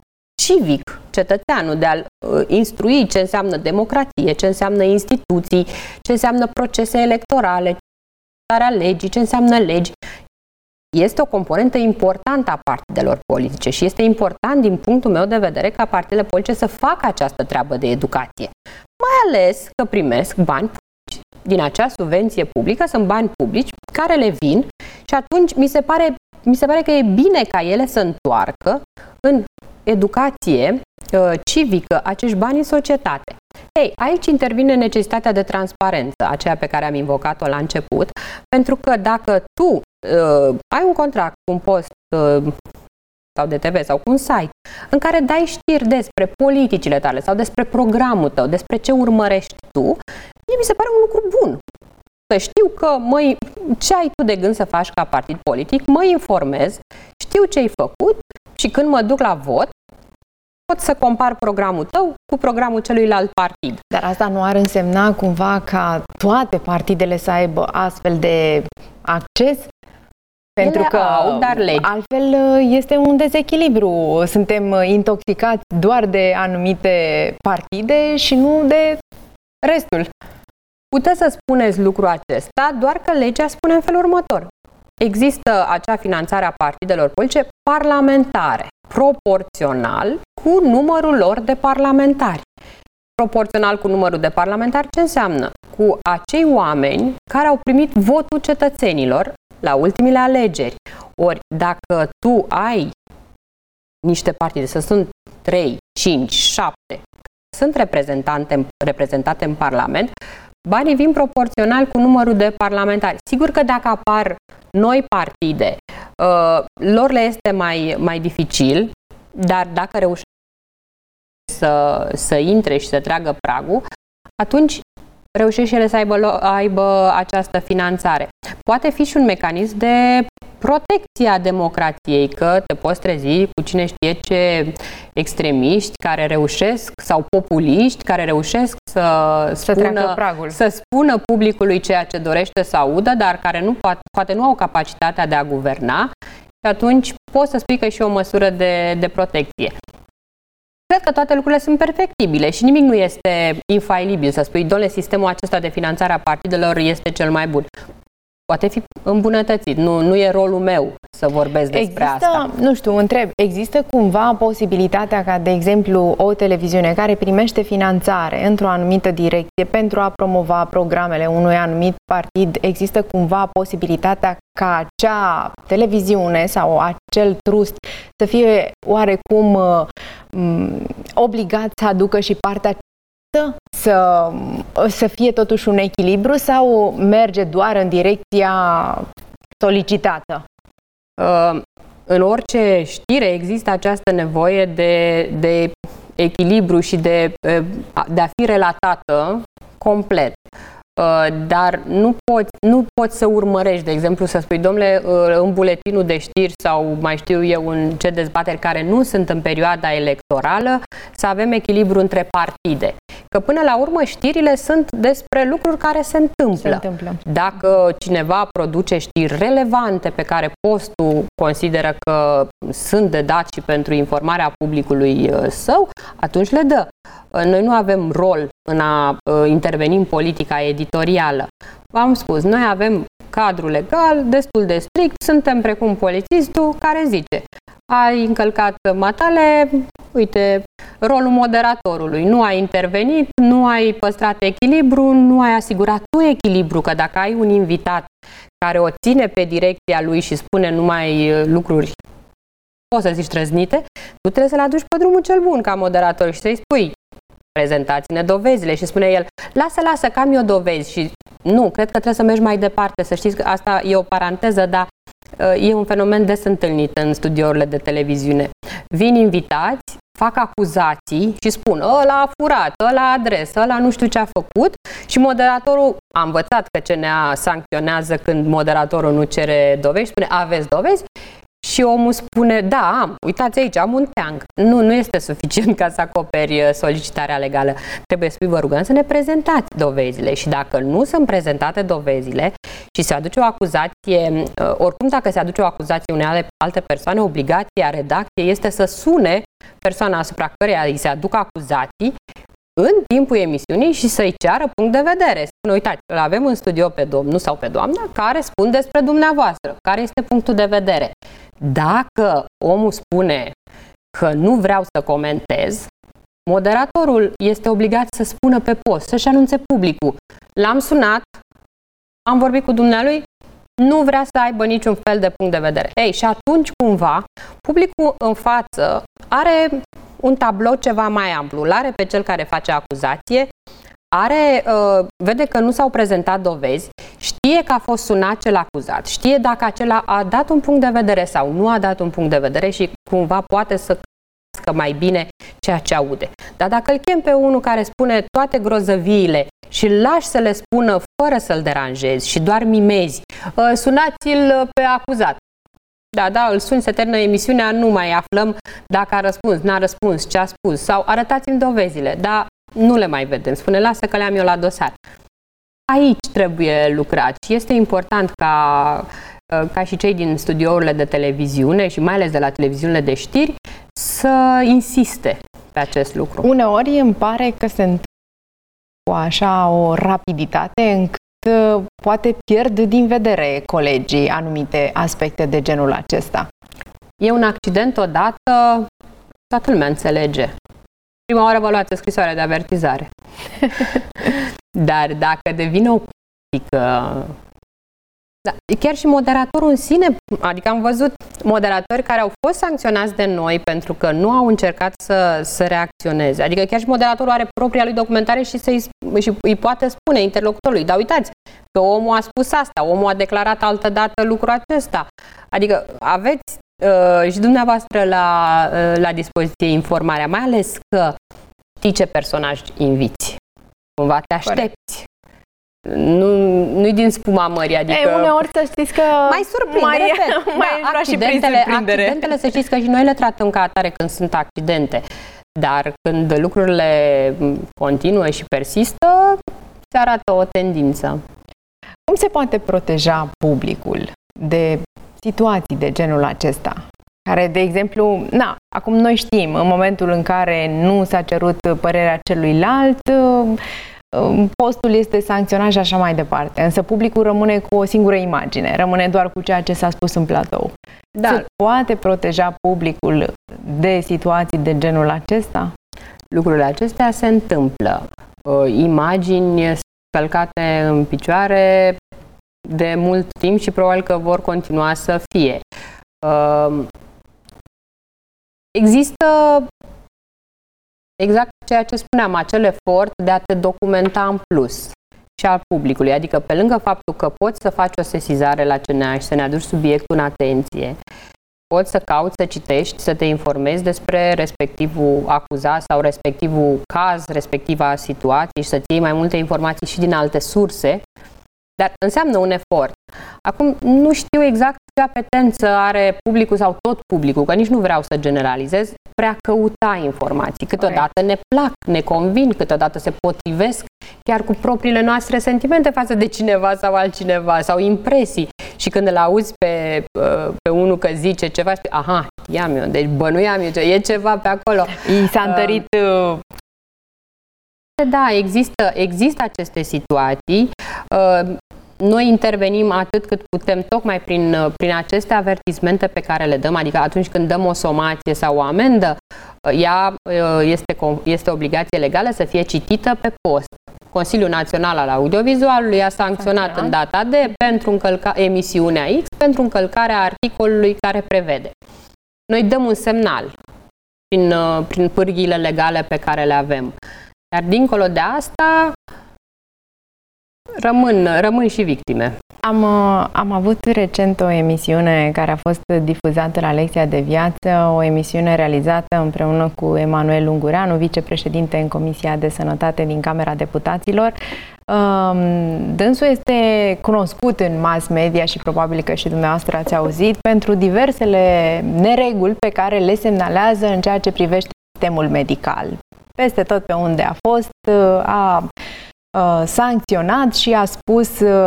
civic cetățeanul, de a-l uh, instrui ce înseamnă democrație, ce înseamnă instituții, ce înseamnă procese electorale, ce legii, ce înseamnă legi. Este o componentă importantă a partidelor politice și este important din punctul meu de vedere ca partidele politice să facă această treabă de educație. Mai ales că primesc bani publici. Din acea subvenție publică sunt bani publici care le vin și atunci mi se pare, mi se pare că e bine ca ele să întoarcă în educație uh, civică acești bani în societate. Ei, aici intervine necesitatea de transparență, aceea pe care am invocat-o la început, pentru că dacă tu uh, ai un contract cu un post uh, sau de T V sau cu un site în care dai știri despre politicile tale sau despre programul tău, despre ce urmărești tu, mie mi se pare un lucru bun. Să știu că măi, ce ai tu de gând să faci ca partid politic, mă informez, știu ce ai făcut și când mă duc la vot, pot să compar programul tău cu programul celuilalt partid. Dar asta nu ar însemna cumva ca toate partidele să aibă astfel de acces? Pentru Ele că au, dar legi. Altfel este un dezechilibru. Suntem intoxicați doar de anumite partide și nu de restul. Puteți să spuneți lucrul acesta, doar că legea spune în felul următor. Există acea finanțare a partidelor politice parlamentare, proporțional cu numărul lor de parlamentari. Proporțional cu numărul de parlamentari ce înseamnă? Cu acei oameni care au primit votul cetățenilor la ultimile alegeri. Ori dacă tu ai niște partide, să sunt trei, cinci, șapte, sunt reprezentante, reprezentate în Parlament, banii vin proporțional cu numărul de parlamentari. Sigur că dacă apar noi partide, uh, lor le este mai, mai dificil, dar dacă reușesc să, să intre și să tragă pragul, atunci reușesc și ele să aibă, aibă această finanțare. Poate fi și un mecanism de protecție a democrației, că te poți trezi cu cine știe ce extremiști care reușesc sau populiști care reușesc să, să spună, pragul. să spună publicului ceea ce dorește să audă, dar care nu poate, poate nu au capacitatea de a guverna și atunci poți să spui că e și o măsură de, de protecție. Cred că toate lucrurile sunt perfectibile și nimic nu este infailibil să spui, dom'le, sistemul acesta de finanțare a partidelor este cel mai bun. Poate fi îmbunătățit, nu, nu e rolul meu să vorbesc despre există, asta. Nu știu, întreb, există cumva posibilitatea ca, de exemplu, o televiziune care primește finanțare într-o anumită direcție pentru a promova programele unui anumit partid, există cumva posibilitatea ca acea televiziune sau acel trust să fie oarecum um, obligat să aducă și partea să, să fie totuși un echilibru sau merge doar în direcția solicitată? Uh, în orice știre există această nevoie de, de echilibru și de, de a fi relatată complet. Uh, dar nu poți, nu poți să urmărești, de exemplu, să spui, domnule, uh, în buletinul de știri sau mai știu eu în ce dezbateri care nu sunt în perioada electorală, să avem echilibru între partide. Că până la urmă știrile sunt despre lucruri care se întâmplă. Se întâmplă. Dacă cineva produce știri relevante pe care postul consideră că sunt de dat și pentru informarea publicului său, atunci le dă. Noi nu avem rol în a interveni în politica editorială. V-am spus, noi avem cadrul legal destul de strict, suntem precum polițistul care zice: ai încălcat matale, uite, rolul moderatorului, nu ai intervenit, nu ai păstrat echilibru, nu ai asigurat tu echilibru, că dacă ai un invitat care o ține pe direcția lui și spune numai lucruri, poți să zici trăznite, tu trebuie să-l aduci pe drumul cel bun ca moderator și să-i spui: prezentați-ne dovezile, și spune el: lasă, lasă, că am eu dovezi. Și nu, cred că trebuie să mergi mai departe, să știți că asta e o paranteză, dar e un fenomen des întâlnit în studiourile de televiziune. Vin invitați, fac acuzații și spun: ăla a furat, ăla a adresă, ăla nu știu ce a făcut, și moderatorul, a învățat că C N A sancționează când moderatorul nu cere dovezi, spune: aveți dovezi? și omul spune, da, am, uitați aici, am un teanc. Nu, nu este suficient ca să acoperi solicitarea legală. Trebuie să spui, vă rugăm să ne prezentați dovezile și dacă nu sunt prezentate dovezile și se aduce o acuzație, oricum dacă se aduce o acuzație unei alte persoane, obligația redacției este să sune persoana asupra căreia îi se aduc acuzații în timpul emisiunii și să-i ceară punct de vedere. Spune, uitați, îl avem în studio pe domnul sau pe doamna care spun despre dumneavoastră. Care este punctul de vedere? Dacă omul spune că nu vreau să comentez, moderatorul este obligat să spună pe post, să-și anunțe publicul. L-am sunat, am vorbit cu dumnealui, nu vrea să aibă niciun fel de punct de vedere. Ei, și atunci, cumva, publicul în față are un tablou ceva mai amplu. Îl are pe cel care face acuzație, are, uh, vede că nu s-au prezentat dovezi, știe că a fost sunat cel acuzat, știe dacă acela a dat un punct de vedere sau nu a dat un punct de vedere și cumva poate să cunoască mai bine ceea ce aude. Dar dacă îl chem pe unul care spune toate grozăviile și îl lași să le spună fără să-l deranjezi și doar mimezi, uh, sunați-l pe acuzat. Da, da, îl suni, se termină emisiunea, nu mai aflăm dacă a răspuns, n-a răspuns, ce a spus, sau arătați-mi dovezile, dar nu le mai vedem. Spune, lasă că le-am eu la dosar. Aici trebuie lucrat și este important ca, ca și cei din studiourile de televiziune și mai ales de la televiziunile de știri să insiste pe acest lucru. Uneori îmi pare că se întâmplă cu așa o rapiditate încât poate pierd din vedere colegii anumite aspecte de genul acesta. E un accident odată, toată lumea înțelege. Prima oară vă luați scrisoarea de avertizare. Dar dacă devine o practică, da, chiar și moderatorul în sine, adică am văzut moderatori care au fost sancționați de noi pentru că nu au încercat să, să reacționeze. Adică chiar și moderatorul are propria lui documentare și, să-i, și îi poate spune interlocutorului, dar uitați că omul a spus asta, omul a declarat altă dată lucrul acesta. Adică aveți uh, și dumneavoastră la, uh, la dispoziție informarea, mai ales că știi ce personaj inviți. Cumva te aștepți. Nu, nu-i din spuma mării, adică... E, uneori să știți că... Mai surprinde, mai, repet. mai da, accidentele, accidentele, să știți că și noi le tratăm ca atare când sunt accidente. Dar când lucrurile continuă și persistă, se arată o tendință. Cum se poate proteja publicul de situații de genul acesta? Care, de exemplu, na, acum noi știm, în momentul în care nu s-a cerut părerea celuilalt, postul este sancționat și așa mai departe. Însă publicul rămâne cu o singură imagine, rămâne doar cu ceea ce s-a spus în platou. Da. Se poate proteja publicul de situații de genul acesta? Lucrurile acestea se întâmplă. Imagini călcate în picioare de mult timp și probabil că vor continua să fie. Există exact ceea ce spuneam, acel efort de a te documenta în plus și al publicului. Adică pe lângă faptul că poți să faci o sesizare la C N A și să ne aduci subiectul în atenție, poți să cauți, să citești, să te informezi despre respectivul acuzat sau respectivul caz, respectiva situație și să-ți iei mai multe informații și din alte surse, dar înseamnă un efort. Acum, nu știu exact ce apetență are publicul sau tot publicul, că nici nu vreau să generalizez, prea căuta informații. Câteodată ne plac, ne convin, câteodată se potrivesc chiar cu propriile noastre sentimente față de cineva sau altcineva sau impresii. Și când îl auzi pe, pe unul că zice ceva, spui, aha, știam eu, deci bănuiam eu, e ceva pe acolo. I s-a întărit... Uh... Da, există, există aceste situații. Uh, Noi intervenim atât cât putem tocmai prin, prin aceste avertismente pe care le dăm, adică atunci când dăm o somație sau o amendă, ea este, este obligație legală să fie citită pe post. Consiliul Național al Audiovizualului a sancționat în data D pentru încălca, emisiunea X pentru încălcarea articolului care prevede. Noi dăm un semnal prin, prin pârghiile legale pe care le avem. Dar dincolo de asta, Rămân, rămân și victime. Am, am avut recent o emisiune care a fost difuzată la Lecția de Viață, o emisiune realizată împreună cu Emanuel Ungureanu, vicepreședinte în Comisia de Sănătate din Camera Deputaților. Dânsul este cunoscut în mass media și probabil că și dumneavoastră ați auzit pentru diversele nereguli pe care le semnalează în ceea ce privește sistemul medical. Peste tot pe unde a fost, a sancționat și a spus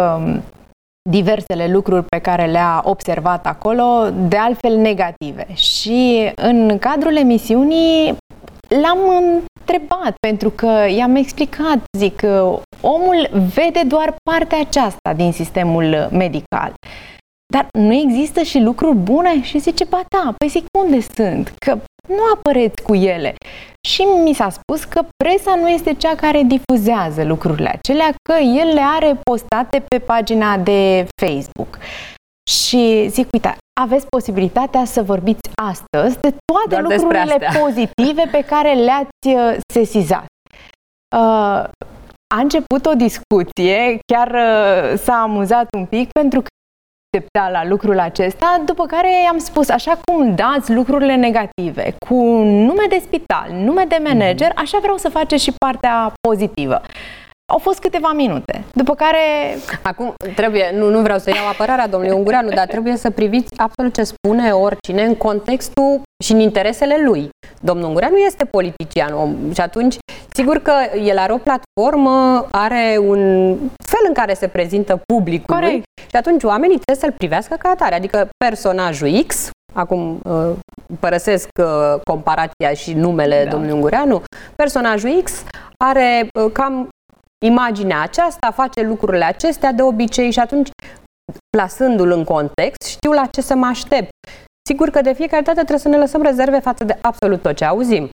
diversele lucruri pe care le-a observat acolo, de altfel negative. Și în cadrul emisiunii l-am întrebat, pentru că i-am explicat, zic, omul vede doar partea aceasta din sistemul medical. Dar nu există și lucruri bune? Și zice, ba da, păi zic, unde sunt? Că nu apăreți cu ele. Și mi s-a spus că presa nu este cea care difuzează lucrurile acelea, că el le are postate pe pagina de Facebook. Și zic, uite, aveți posibilitatea să vorbiți astăzi de toate Doar lucrurile pozitive pe care le-ați sesizat. Uh, a început o discuție, chiar uh, s-a amuzat un pic pentru că aștepta la lucrul acesta, după care i-am spus, așa cum dați lucrurile negative cu nume de spital, nume de manager, așa vreau să faceți și partea pozitivă. Au fost câteva minute, după care... Acum, trebuie, nu, nu vreau să iau apărarea domnului Ungureanu, dar trebuie să priviți absolut ce spune oricine în contextul și în interesele lui. Domnul Ungureanu este politician om, și atunci, sigur că el are o platformă, are un fel în care se prezintă publicului. Corect. Și atunci oamenii trebuie să-l privească ca atare, adică personajul X, acum părăsesc comparația și numele da. domnului Ungureanu, personajul X are cam imaginea aceasta, face lucrurile acestea de obicei și atunci, plasându-l în context, știu la ce să mă aștept. Sigur că de fiecare dată trebuie să ne lăsăm rezerve față de absolut tot ce auzim.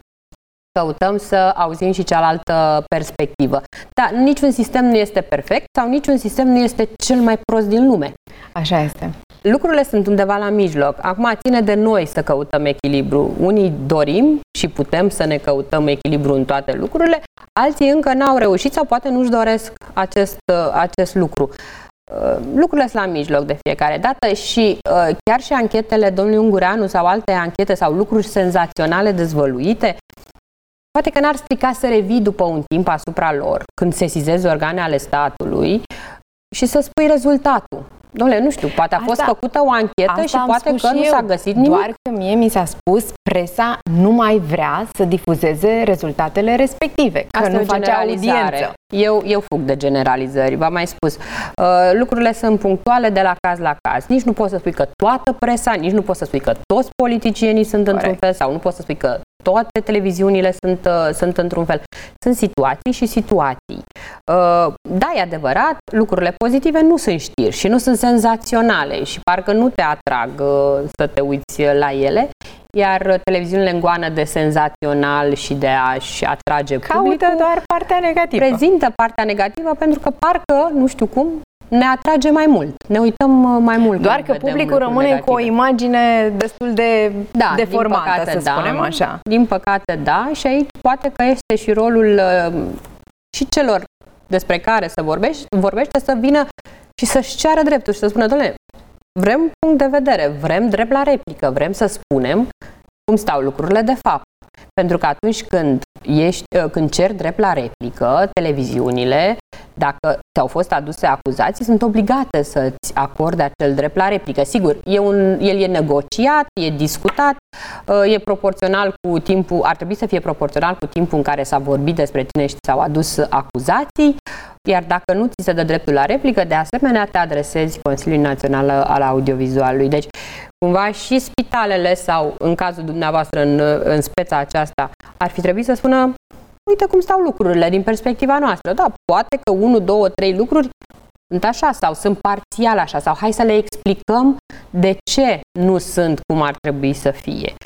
Căutăm să auzim și cealaltă perspectivă. Dar niciun sistem nu este perfect sau niciun sistem nu este cel mai prost din lume. Așa este. Lucrurile sunt undeva la mijloc. Acum ține de noi să căutăm echilibru. Unii dorim și putem să ne căutăm echilibru în toate lucrurile, alții încă n-au reușit sau poate nu-și doresc acest, acest lucru. Lucrurile sunt la mijloc de fiecare dată și chiar și anchetele domnului Ungureanu sau alte anchete sau lucruri senzaționale dezvăluite, poate că n-ar strica să revii după un timp asupra lor, când sesizezi organe ale statului și să spui rezultatul. Dom'le, nu știu, poate a fost asta, făcută o anchetă și poate că nu s-a găsit nimic. Doar că mie mi s-a spus, presa nu mai vrea să difuzeze rezultatele respective, că asta nu face audiență. Eu, eu fug de generalizări, v-am mai spus. Uh, lucrurile sunt punctuale de la caz la caz. Nici nu poți să spui că toată presa, nici nu poți să spui că toți politicienii sunt Corect. într-un fel sau nu poți să spui că toate televiziunile sunt, uh, sunt într-un fel. Sunt situații și situații. Uh, da, e adevărat, lucrurile pozitive nu sunt știri și nu sunt senzaționale și parcă nu te atrag uh, să te uiți la ele, iar televiziunile în goană de senzațional și de a-și atrage Caută publicul, doar partea negativă. Prezintă partea negativă pentru că parcă, nu știu cum, ne atrage mai mult. Ne uităm mai mult. Doar că publicul rămâne negative. Cu o imagine destul de da, deformată, păcate, să spunem da, așa. Din păcate, da. Și aici poate că este și rolul uh, și celor despre care să vorbești, vorbește să vină și să-și ceară dreptul și să spună, doamne, vrem punct de vedere, vrem drept la replică, vrem să spunem cum stau lucrurile de fapt. Pentru că atunci când, ești, când ceri drept la replică, televiziunile, dacă ți-au fost aduse acuzații, sunt obligate să-ți acorde acel drept la replică. Sigur, e un, el e negociat, e discutat, e proporțional cu timpul, ar trebui să fie proporțional cu timpul în care s-a vorbit despre tine și ți-au adus acuzații, iar dacă nu ți se dă dreptul la replică, de asemenea te adresezi Consiliului Național al Audiovizualului. Deci, cumva și spitalele sau, în cazul dumneavoastră, în, în speța aceasta, ar fi trebuit să spună, uite cum stau lucrurile din perspectiva noastră. Da, poate că unu, două, trei lucruri sunt așa sau sunt parțial așa sau hai să le explicăm de ce nu sunt cum ar trebui să fie.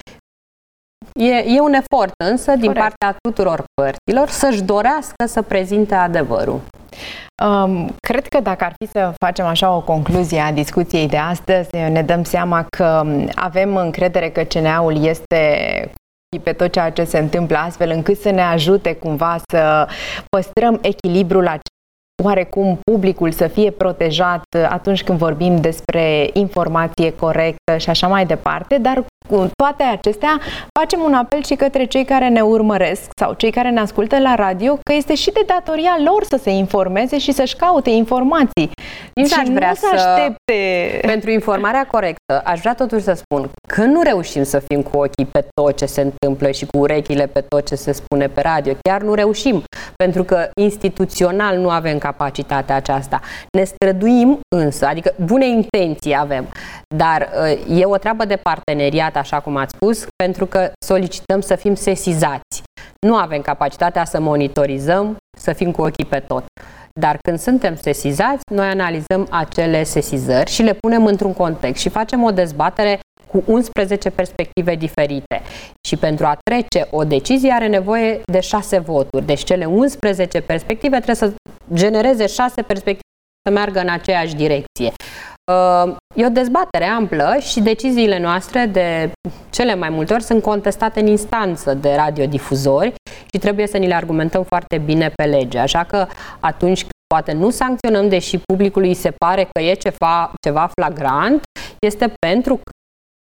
E, e un efort însă din Corect. Partea tuturor părților să-și dorească să prezinte adevărul. Um, cred că dacă ar fi să facem așa o concluzie a discuției de astăzi, ne dăm seama că avem încredere că C N A-ul este pe tot ceea ce se întâmplă astfel încât să ne ajute cumva să păstrăm echilibrul acesta oarecum publicul să fie protejat atunci când vorbim despre informație corectă și așa mai departe, dar cu toate acestea facem un apel și către cei care ne urmăresc sau cei care ne ascultă la radio că este și de datoria lor să se informeze și să-și caute informații. Nici aș vrea să aștepte. Pentru informarea corectă, aș vrea totuși să spun că nu reușim să fim cu ochii pe tot ce se întâmplă și cu urechile pe tot ce se spune pe radio. Chiar nu reușim, pentru că instituțional nu avem capacitatea aceasta. Ne străduim însă, adică bune intenții avem, dar e o treabă de parteneriat, așa cum ați spus, pentru că solicităm să fim sesizați. Nu avem capacitatea să monitorizăm, să fim cu ochii pe tot. Dar când suntem sesizați, noi analizăm acele sesizări și le punem într-un context și facem o dezbatere cu unsprezece perspective diferite. Și pentru a trece o decizie are nevoie de șase voturi. Deci cele unsprezece perspective trebuie să genereze șase perspective să meargă în aceeași direcție. E o dezbatere amplă și deciziile noastre de cele mai multe ori sunt contestate în instanță de radiodifuzori și trebuie să ni le argumentăm foarte bine pe lege. Așa că atunci când poate nu sancționăm, deși publicului se pare că e ceva, ceva flagrant, este pentru că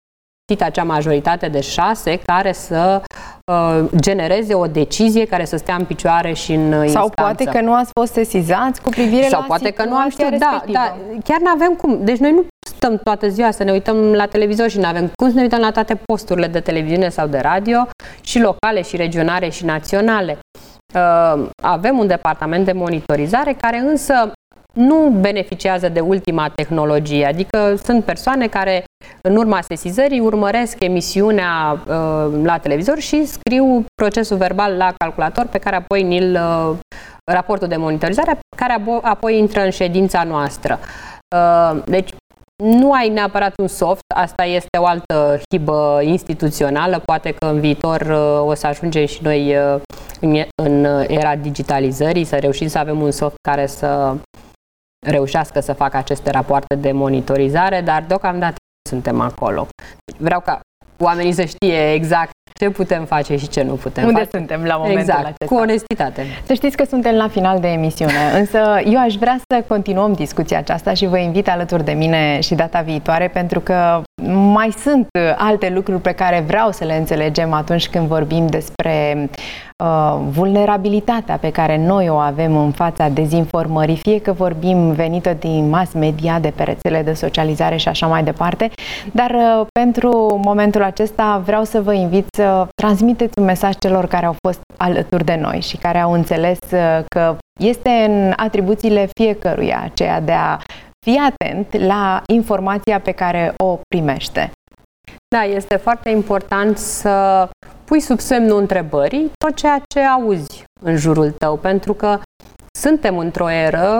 acea majoritate de șase care să uh, genereze o decizie care să stea în picioare și în Sau instanță. poate că nu ați fost sesizați cu privire Sau la poate că nu am știut, da, respectivă. da, chiar nu avem cum. Deci noi nu stăm toată ziua să ne uităm la televizor și nu avem cum să ne uităm la toate posturile de televiziune sau de radio, și locale, și regionale, și naționale. Uh, avem un departament de monitorizare care însă nu beneficiază de ultima tehnologie, adică sunt persoane care în urma sesizării urmăresc emisiunea uh, la televizor și scriu procesul verbal la calculator pe care apoi ni-l, uh, raportul de monitorizare, care apoi intră în ședința noastră. Uh, deci nu ai neapărat un soft, asta este o altă hibă instituțională, poate că în viitor uh, o să ajungem și noi uh, în, în era digitalizării să reușim să avem un soft care să reușească să facă aceste rapoarte de monitorizare, dar deocamdată suntem acolo. Vreau ca oamenii să știe exact ce putem face și ce nu putem Unde face. suntem la momentul exact, acesta. cu onestitate. Să știți că suntem la final de emisiune, însă eu aș vrea să continuăm discuția aceasta și vă invit alături de mine și data viitoare, pentru că mai sunt alte lucruri pe care vreau să le înțelegem atunci când vorbim despre uh, vulnerabilitatea pe care noi o avem în fața dezinformării, fie că vorbim venită din mass media, de pe rețele de socializare și așa mai departe, dar uh, pentru momentul acesta vreau să vă invit să transmiteți un mesaj celor care au fost alături de noi și care au înțeles uh, că este în atribuțiile fiecăruia aceea de a fi atent la informația pe care o primește. Da, este foarte important să pui sub semnul întrebării tot ceea ce auzi în jurul tău, pentru că suntem într-o eră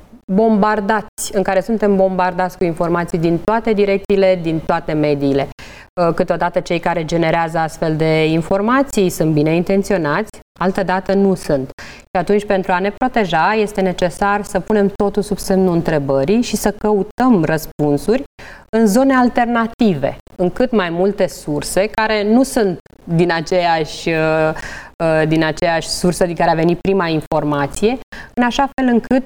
bombardați, în care suntem bombardați cu informații din toate direcțiile, din toate mediile. Câteodată cei care generează astfel de informații sunt bine intenționați, altădată nu sunt. Și atunci, pentru a ne proteja, este necesar să punem totul sub semnul întrebării și să căutăm răspunsuri în zone alternative, în cât mai multe surse care nu sunt din aceeași, din aceeași sursă din care a venit prima informație, în așa fel încât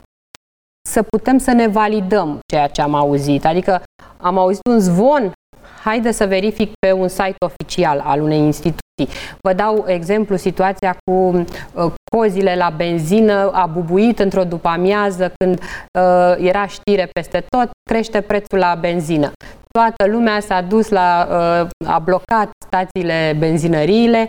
să putem să ne validăm ceea ce am auzit. Adică am auzit un zvon, haide să verific pe un site oficial al unei instituții. Vă dau exemplu, situația cu uh, cozile la benzină, a bubuit într-o după-amiază când uh, era știre peste tot, crește prețul la benzină. Toată lumea s-a dus la, uh, a blocat stațiile, benzinăriile.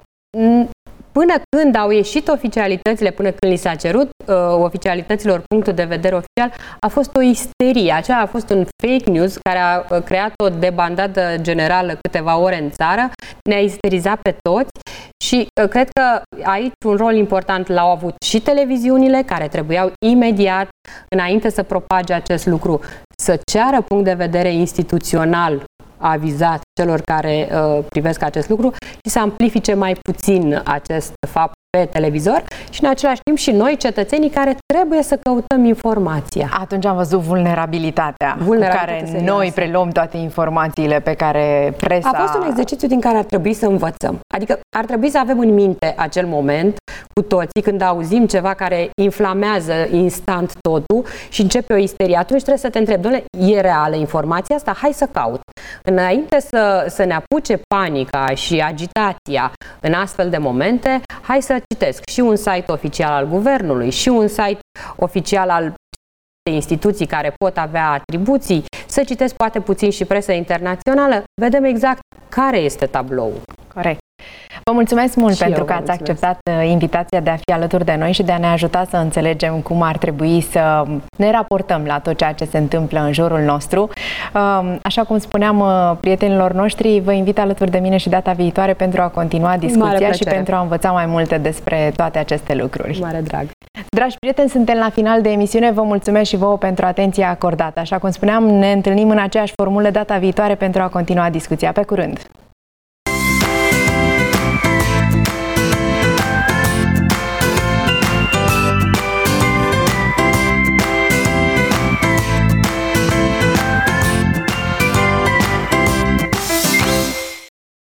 Până când au ieșit oficialitățile, până când li s-a cerut uh, oficialităților punctul de vedere oficial, a fost o isterie. Aceea a fost un fake news care a uh, creat o debandadă generală câteva ore în țară, ne-a isterizat pe toți și uh, cred că aici un rol important l-au avut și televiziunile, care trebuiau imediat, înainte să propage acest lucru, să ceară punct de vedere instituțional avizat celor care uh, privesc acest lucru și să amplifice mai puțin acest fapt pe televizor și în același timp și noi, cetățenii, care trebuie să căutăm informația. Atunci am văzut vulnerabilitatea, vulnerabilitatea cu care noi preluăm toate informațiile pe care presa... A fost un exercițiu din care ar trebui să învățăm. Adică ar trebui să avem în minte acel moment cu toții când auzim ceva care inflamează instant totul și începe o isterie. Atunci trebuie să te întrebi, dom'le, e reală informația asta? Hai să caut. Înainte să, să ne apuce panica și agitația în astfel de momente, hai să citesc și un site oficial al guvernului și un site oficial al de instituții care pot avea atribuții, să citesc poate puțin și presă internațională, vedem exact care este tabloul. Corect. Vă mulțumesc mult și pentru că ați acceptat invitația de a fi alături de noi și de a ne ajuta să înțelegem cum ar trebui să ne raportăm la tot ceea ce se întâmplă în jurul nostru. Așa cum spuneam prietenilor noștri, vă invit alături de mine și data viitoare pentru a continua discuția și pentru a învăța mai multe despre toate aceste lucruri. Mare drag! Dragi prieteni, suntem la final de emisiune. Vă mulțumesc și vouă pentru atenția acordată. Așa cum spuneam, ne întâlnim în aceeași formulă data viitoare pentru a continua discuția. Pe curând!